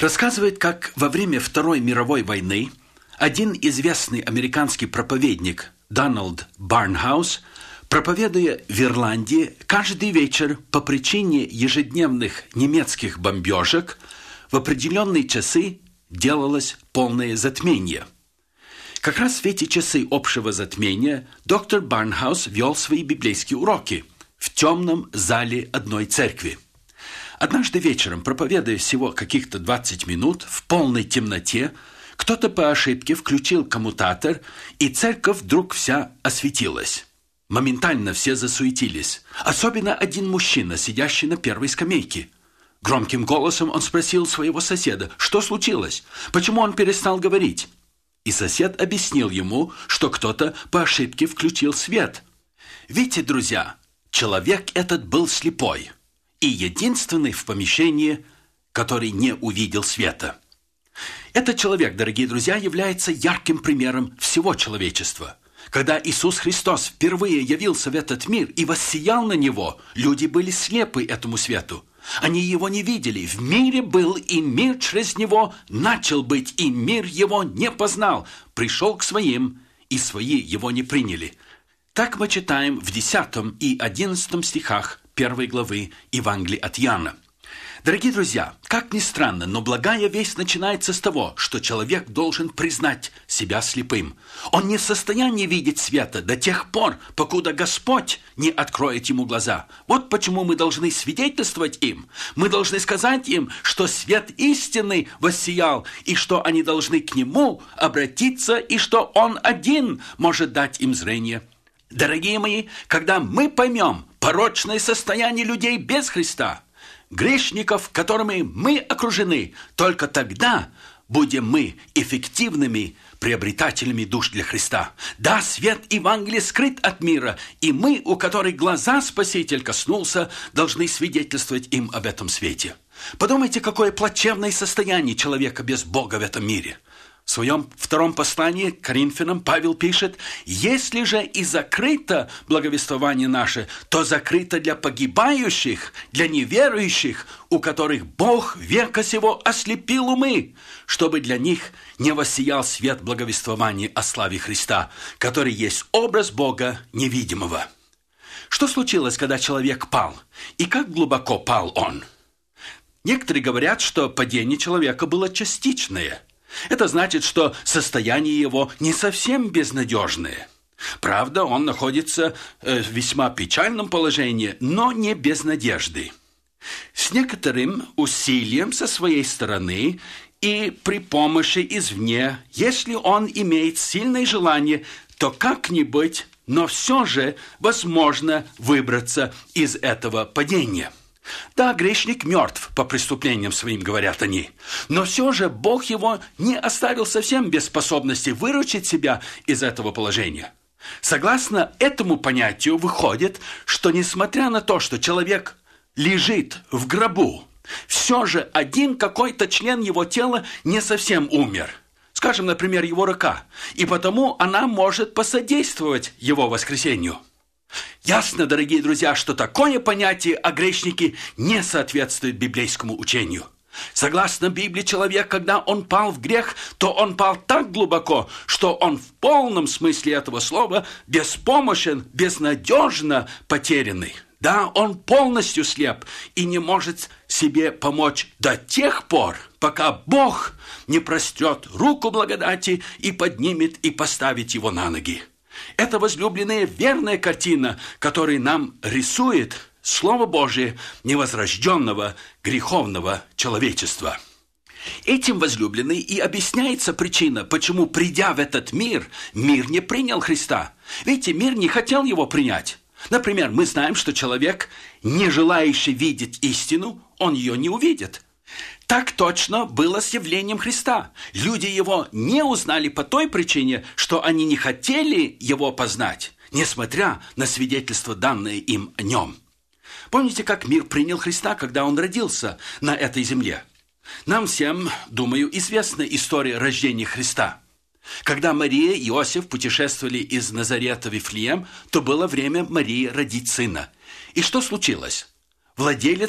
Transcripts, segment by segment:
Рассказывает, как во время Второй мировой войны один известный американский проповедник Дональд Барнхаус, проповедуя в Ирландии, каждый вечер по причине ежедневных немецких бомбежек в определенные часы делалось полное затмение. Как раз в эти часы общего затмения доктор Барнхаус вел свои библейские уроки в темном зале одной церкви. Однажды вечером, проповедуя всего каких-то 20 минут в полной темноте, кто-то по ошибке включил коммутатор, и церковь вдруг вся осветилась. Моментально все засуетились, особенно один мужчина, сидящий на первой скамейке. Громким голосом он спросил своего соседа, что случилось, почему он перестал говорить. И сосед объяснил ему, что кто-то по ошибке включил свет. Видите, друзья, человек этот был слепой и единственный в помещении, который не увидел света. Этот человек, дорогие друзья, является ярким примером всего человечества. Когда Иисус Христос впервые явился в этот мир и воссиял на него, люди были слепы этому свету. Они его не видели. В мире был, и мир через него начал быть, и мир его не познал. Пришел к своим, и свои его не приняли. Так мы читаем в 10 и 11 стихах 1 главы Евангелия от Иоанна. Дорогие друзья, как ни странно, но благая весть начинается с того, что человек должен признать себя слепым. Он не в состоянии видеть света до тех пор, покуда Господь не откроет ему глаза. Вот почему мы должны свидетельствовать им. Мы должны сказать им, что свет истины воссиял, и что они должны к нему обратиться, и что он один может дать им зрение. Дорогие мои, когда мы поймем порочное состояние людей без Христа, грешников, которыми мы окружены, только тогда будем мы эффективными приобретателями душ для Христа. Да, свет Евангелия скрыт от мира, и мы, у которых глаза Спаситель коснулся, должны свидетельствовать им об этом свете. Подумайте, какое плачевное состояние человека без Бога в этом мире. В своем втором послании к Коринфянам Павел пишет: «Если же и закрыто благовествование наше, то закрыто для погибающих, для неверующих, у которых Бог века сего ослепил умы, чтобы для них не воссиял свет благовествования о славе Христа, который есть образ Бога невидимого». Что случилось, когда человек пал? И как глубоко пал он? Некоторые говорят, что падение человека было частичное. Это значит, что состояние его не совсем безнадежное. Правда, он находится в весьма печальном положении, но не без надежды. С некоторым усилием со своей стороны и при помощи извне, если он имеет сильное желание, то как-нибудь, но все же возможно выбраться из этого падения. Да, грешник мертв по преступлениям своим, говорят они, но все же Бог его не оставил совсем без способности выручить себя из этого положения. Согласно этому понятию выходит, что несмотря на то, что человек лежит в гробу, все же один какой-то член его тела не совсем умер. Скажем, например, его рука, и потому она может посодействовать его воскресению. Ясно, дорогие друзья, что такое понятие о грешнике не соответствует библейскому учению. Согласно Библии, человек, когда он пал в грех, то он пал так глубоко, что он в полном смысле этого слова беспомощен, безнадежно потерянный. Да, он полностью слеп и не может себе помочь до тех пор, пока Бог не прострет руку благодати и поднимет и поставит его на ноги. Это, возлюбленная, верная картина, которую нам рисует Слово Божие невозрожденного греховного человечества. Этим, возлюбленный, и объясняется причина, почему, придя в этот мир, мир не принял Христа. Видите, мир не хотел его принять. Например, мы знаем, что человек, не желающий видеть истину, он ее не увидит. Так точно было с явлением Христа. Люди его не узнали по той причине, что они не хотели его познать, несмотря на свидетельство, данное им о нем. Помните, как мир принял Христа, когда он родился на этой земле? Нам всем, думаю, известна история рождения Христа. Когда Мария и Иосиф путешествовали из Назарета в Вифлеем, то было время Марии родить сына. И что случилось? Владелец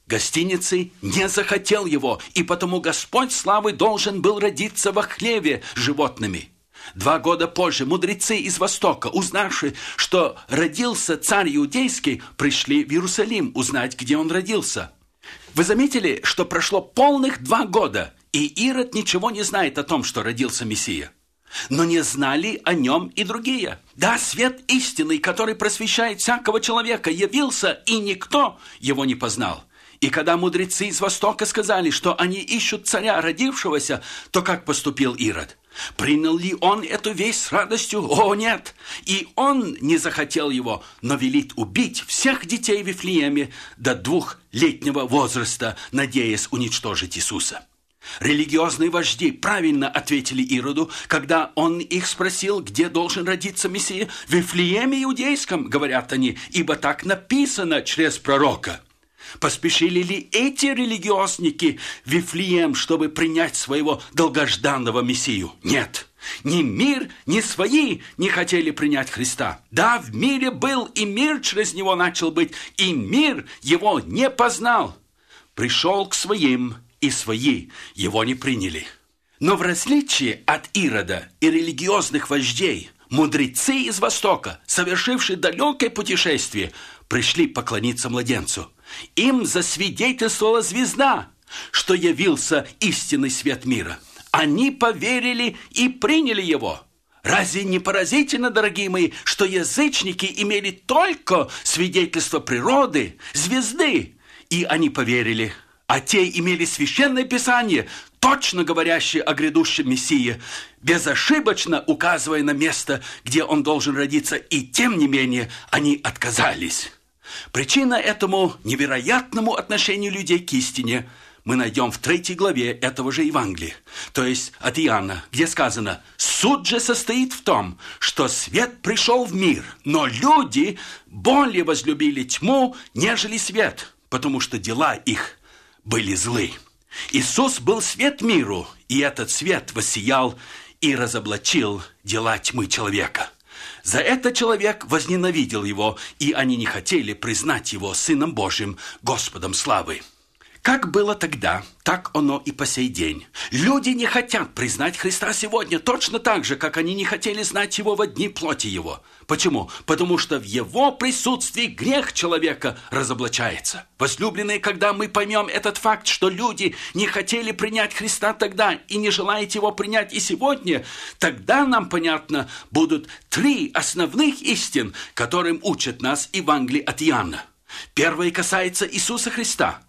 гостиницы не захотел его, и потому Господь славы должен был родиться во хлеве с животными. 2 года позже мудрецы из Востока, узнавши, что родился царь иудейский, пришли в Иерусалим узнать, где он родился. Вы заметили, что прошло полных 2 года, и Ирод ничего не знает о том, что родился Мессия. Но не знали о нем и другие. Да, свет истинный, который просвещает всякого человека, явился, и никто его не познал. И когда мудрецы из Востока сказали, что они ищут царя, родившегося, то как поступил Ирод? Принял ли он эту весть с радостью? О, нет! И он не захотел его, но велит убить всех детей в Вифлееме до 2-летнего возраста, надеясь уничтожить Иисуса. Религиозные вожди правильно ответили Ироду, когда он их спросил, где должен родиться Мессия. В Вифлееме иудейском, говорят они, ибо так написано через пророка. Поспешили ли эти религиозники в Вифлеем, чтобы принять своего долгожданного Мессию? Нет. Ни мир, ни свои не хотели принять Христа. Да, в мире был, и мир через него начал быть, и мир его не познал. Пришел к своим, и свои его не приняли. Но в различие от Ирода и религиозных вождей, мудрецы из Востока, совершившие далекое путешествие, пришли поклониться младенцу. Им засвидетельствовала звезда, что явился истинный свет мира. Они поверили и приняли его. Разве не поразительно, дорогие мои, что язычники имели только свидетельство природы, звезды, и они поверили, а те имели священное писание, точно говорящее о грядущем Мессии, безошибочно указывая на место, где он должен родиться, и тем не менее они отказались. Причина этому невероятному отношению людей к истине мы найдем в 3 главе этого же Евангелия, то есть от Иоанна, где сказано: «Суд же состоит в том, что свет пришел в мир, но люди более возлюбили тьму, нежели свет, потому что дела их были злы». Иисус был свет миру, и этот свет воссиял и разоблачил дела тьмы человека. За это человек возненавидел его, и они не хотели признать его Сыном Божьим, Господом славы. Как было тогда, так оно и по сей день. Люди не хотят признать Христа сегодня точно так же, как они не хотели знать Его во дни плоти Его. Почему? Потому что в Его присутствии грех человека разоблачается. Возлюбленные, когда мы поймем этот факт, что люди не хотели принять Христа тогда и не желают Его принять и сегодня, тогда нам понятно будут 3 основных истин, которым учит нас Евангелие от Иоанна. Первое касается Иисуса Христа.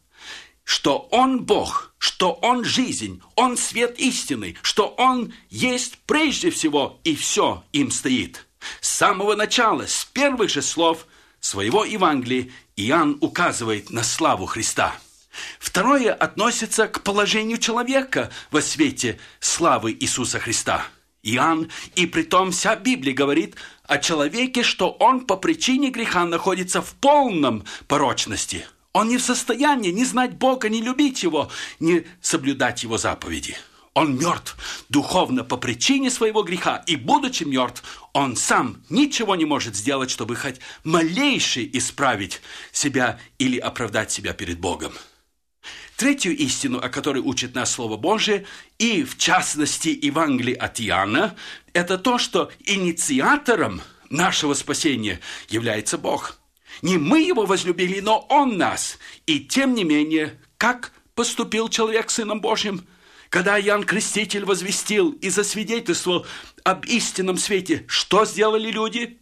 Что Он Бог, что Он жизнь, Он свет истины, что Он есть прежде всего, и все им стоит. С самого начала, с первых же слов своего Евангелия, Иоанн указывает на славу Христа. Второе относится к положению человека во свете славы Иисуса Христа. Иоанн, и притом вся Библия говорит о человеке, что он по причине греха находится в полном порочности. Он не в состоянии ни знать Бога, ни любить Его, ни соблюдать Его заповеди. Он мертв духовно по причине своего греха, и, будучи мертв, он сам ничего не может сделать, чтобы хоть малейше исправить себя или оправдать себя перед Богом. Третью истину, о которой учит нас Слово Божие, и в частности Евангелие от Иоанна, это то, что инициатором нашего спасения является Бог. Не мы Его возлюбили, но Он нас. И тем не менее, как поступил человек с Сыном Божьим? Когда Иоанн Креститель возвестил и засвидетельствовал об истинном свете, что сделали люди?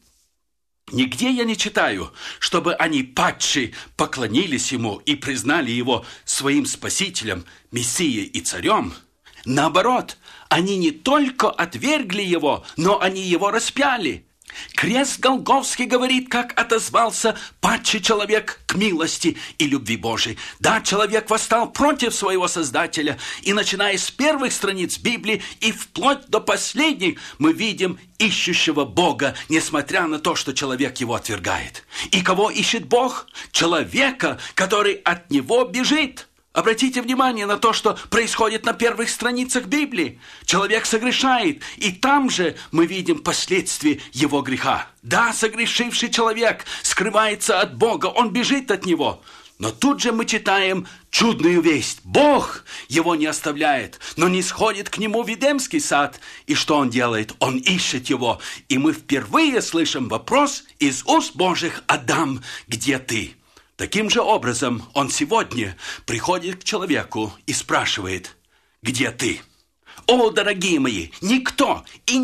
Нигде я не читаю, чтобы они падшие поклонились Ему и признали Его своим Спасителем, Мессией и Царем. Наоборот, они не только отвергли Его, но они Его распяли. Крест Голгофский говорит, как отозвался падший человек к милости и любви Божией. Да, человек восстал против своего Создателя, и начиная с первых страниц Библии и вплоть до последних мы видим ищущего Бога, несмотря на то, что человек его отвергает. И кого ищет Бог? Человека, который от него бежит. Обратите внимание на то, что происходит на первых страницах Библии. Человек согрешает, и там же мы видим последствия его греха. Да, согрешивший человек скрывается от Бога, он бежит от Него. Но тут же мы читаем чудную весть. Бог его не оставляет, но не сходит к нему в Эдемский сад. И что он делает? Он ищет его. И мы впервые слышим вопрос из уст Божьих: «Адам, где ты?» Таким же образом он сегодня приходит к человеку и спрашивает: «Где ты?» О, дорогие мои, никто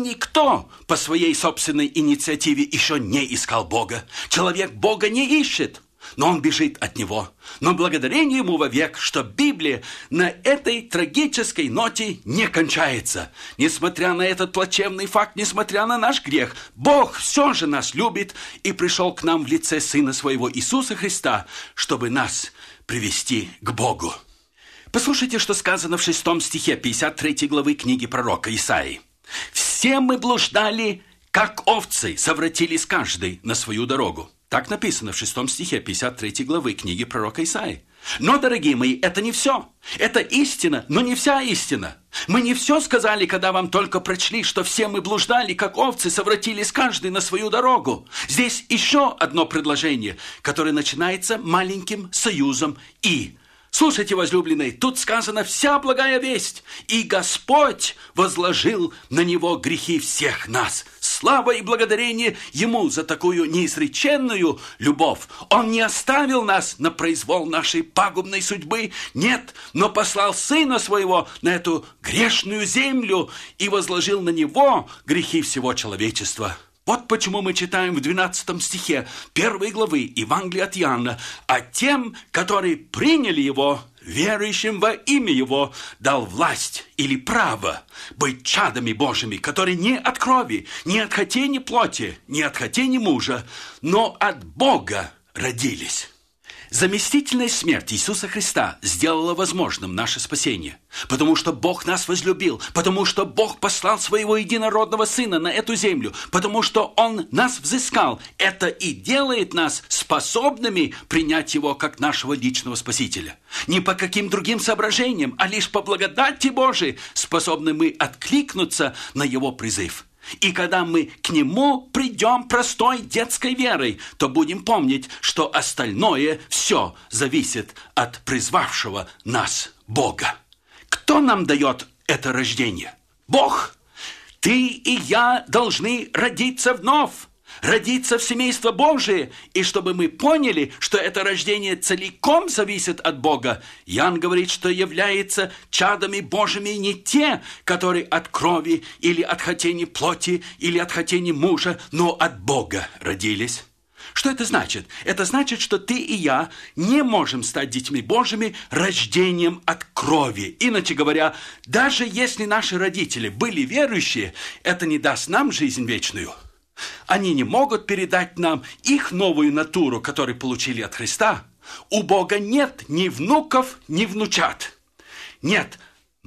по своей собственной инициативе еще не искал Бога. Человек Бога не ищет, но он бежит от Него. Но благодарение Ему вовек, что Библия на этой трагической ноте не кончается. Несмотря на этот плачевный факт, несмотря на наш грех, Бог все же нас любит и пришел к нам в лице Сына Своего Иисуса Христа, чтобы нас привести к Богу. Послушайте, что сказано в 6 стихе 53 главы книги пророка Исаии. «Все мы блуждали, как овцы, совратились каждый на свою дорогу». Так написано в 6 стихе 53 главы книги пророка Исаии. Но, дорогие мои, это не все. Это истина, но не вся истина. Мы не все сказали, когда вам только прочли, что все мы блуждали, как овцы, совратились каждый на свою дорогу. Здесь еще одно предложение, которое начинается маленьким союзом «и». Слушайте, возлюбленные, тут сказано вся благая весть, и Господь возложил на Него грехи всех нас. Слава и благодарение Ему за такую неизреченную любовь. Он не оставил нас на произвол нашей пагубной судьбы, нет, но послал Сына Своего на эту грешную землю и возложил на Него грехи всего человечества. Вот почему мы читаем в 12 стихе 1 главы Евангелия от Иоанна: «А тем, которые приняли Его, верующим во имя Его, дал власть или право быть чадами Божьими, которые не от крови, не от хотения плоти, не от хотения мужа, но от Бога родились». Заместительная смерть Иисуса Христа сделала возможным наше спасение, потому что Бог нас возлюбил, потому что Бог послал Своего единородного Сына на эту землю, потому что Он нас взыскал. Это и делает нас способными принять Его как нашего личного Спасителя. Не по каким другим соображениям, а лишь по благодати Божией способны мы откликнуться на Его призыв. И когда мы к Нему придем простой детской верой, то будем помнить, что остальное все зависит от призвавшего нас Бога. Кто нам дает это рождение? Бог. Ты и я должны родиться вновь, родиться в семейство Божие. И чтобы мы поняли, что это рождение целиком зависит от Бога, Иоанн говорит, что являются чадами Божьими не те, которые от крови или от хотения плоти или от хотения мужа, но от Бога родились. Что это значит? Это значит, что ты и я не можем стать детьми Божьими рождением от крови. Иначе говоря, даже если наши родители были верующие, это не даст нам жизнь вечную. Они не могут передать нам их новую натуру, которую получили от Христа. У Бога нет ни внуков, ни внучат. Нет,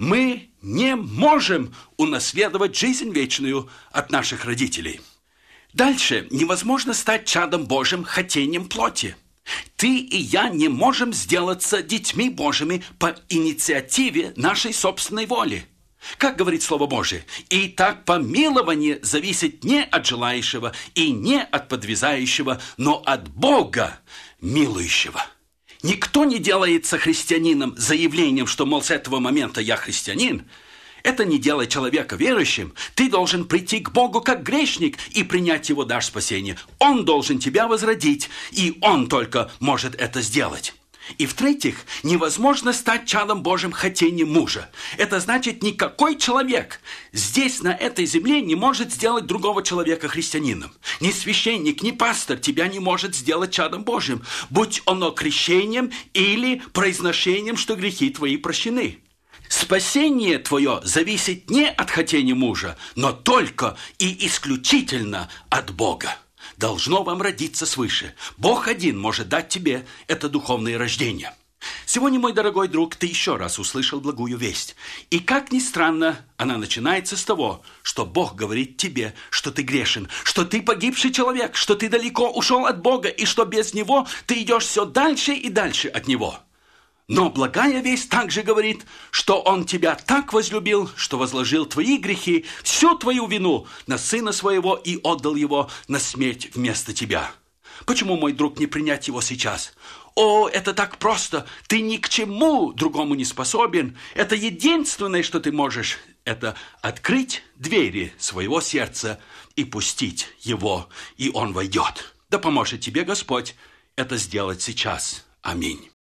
мы не можем унаследовать жизнь вечную от наших родителей. Дальше невозможно стать чадом Божьим хотением плоти. Ты и я не можем сделаться детьми Божьими по инициативе нашей собственной воли. Как говорит Слово Божие: «И так помилование зависит не от желающего и не от подвязающего, но от Бога милующего». Никто не делается христианином заявлением, что, мол, с этого момента я христианин. Это не делает человека верующим. Ты должен прийти к Богу как грешник и принять Его дар спасения. Он должен тебя возродить, и Он только может это сделать. И в-третьих, невозможно стать чадом Божьим хотением мужа. Это значит, никакой человек здесь, на этой земле, не может сделать другого человека христианином. Ни священник, ни пастор тебя не может сделать чадом Божьим, будь оно крещением или произношением, что грехи твои прощены. Спасение твое зависит не от хотения мужа, но только и исключительно от Бога. Должно вам родиться свыше. Бог один может дать тебе это духовное рождение. Сегодня, мой дорогой друг, ты еще раз услышал благую весть. И как ни странно, она начинается с того, что Бог говорит тебе, что ты грешен, что ты погибший человек, что ты далеко ушел от Бога, и что без Него ты идешь все дальше и дальше от Него. Но благая весть также говорит, что Он тебя так возлюбил, что возложил твои грехи, всю твою вину на Сына Своего и отдал Его на смерть вместо тебя. Почему, мой друг, не принять Его сейчас? О, это так просто. Ты ни к чему другому не способен. Это единственное, что ты можешь, это открыть двери своего сердца и пустить его, и он войдет. Да поможет тебе Господь это сделать сейчас. Аминь.